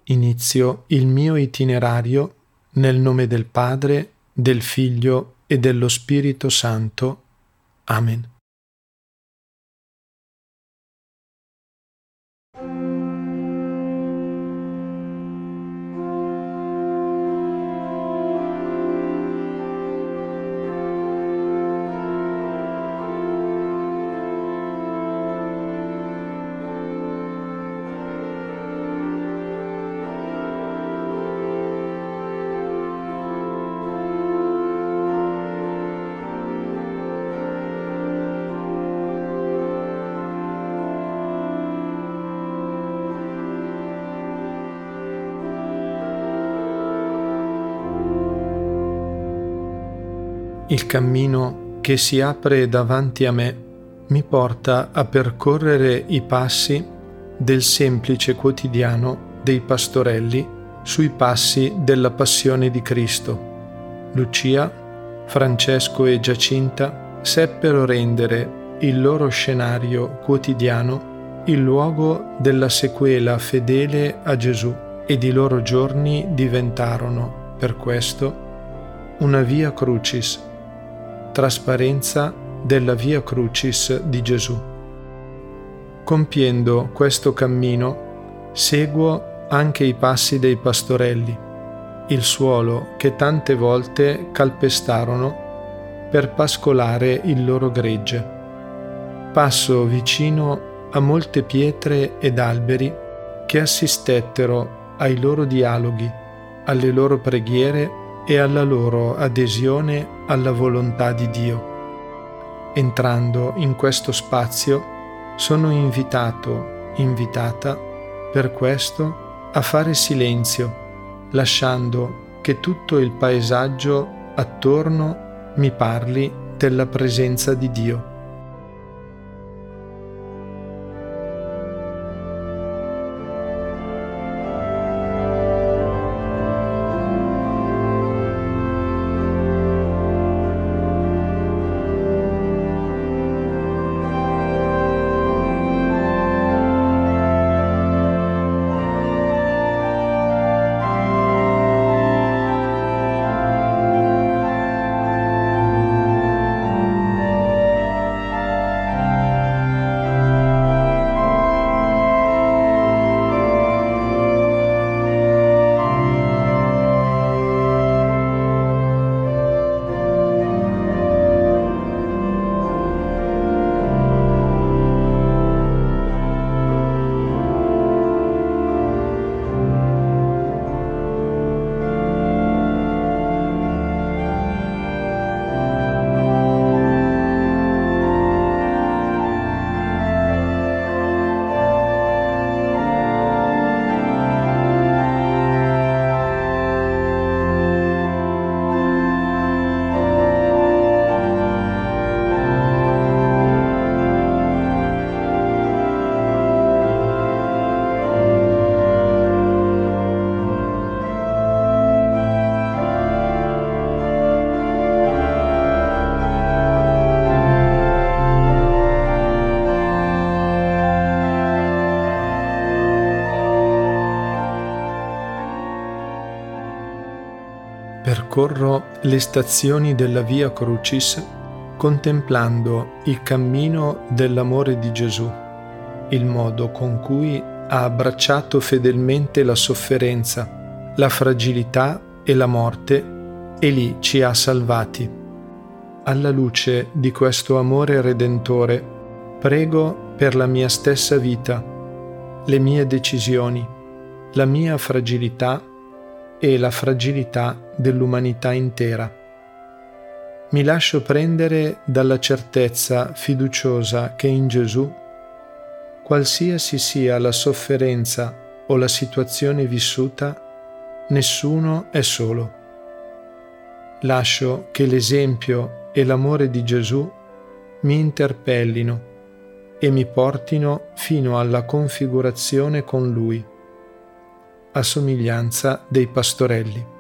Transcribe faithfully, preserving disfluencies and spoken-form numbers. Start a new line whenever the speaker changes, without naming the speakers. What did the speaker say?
Inizio il mio itinerario nel nome del Padre, del Figlio e dello Spirito Santo. Amen. Il cammino che si apre davanti a me mi porta a percorrere i passi del semplice quotidiano dei pastorelli sui passi della Passione di Cristo. Lucia, Francesco e Giacinta seppero rendere il loro scenario quotidiano il luogo della sequela fedele a Gesù ed i loro giorni diventarono, per questo, una via crucis, trasparenza della via crucis di Gesù. Compiendo questo cammino, seguo anche i passi dei pastorelli, il suolo che tante volte calpestarono per pascolare il loro gregge. Passo vicino a molte pietre ed alberi che assistettero ai loro dialoghi, alle loro preghiere e alla loro adesione alla volontà di Dio. Entrando in questo spazio, sono invitato, invitata, per questo, a fare silenzio, lasciando che tutto il paesaggio attorno mi parli della presenza di Dio. Percorro le stazioni della Via Crucis contemplando il cammino dell'amore di Gesù, il modo con cui ha abbracciato fedelmente la sofferenza, la fragilità e la morte e lì ci ha salvati. Alla luce di questo amore redentore, prego per la mia stessa vita, le mie decisioni, la mia fragilità e la fragilità dell'umanità intera. Mi lascio prendere dalla certezza fiduciosa che in Gesù, qualsiasi sia la sofferenza o la situazione vissuta, nessuno è solo. Lascio che l'esempio e l'amore di Gesù mi interpellino e mi portino fino alla configurazione con Lui, a somiglianza dei pastorelli.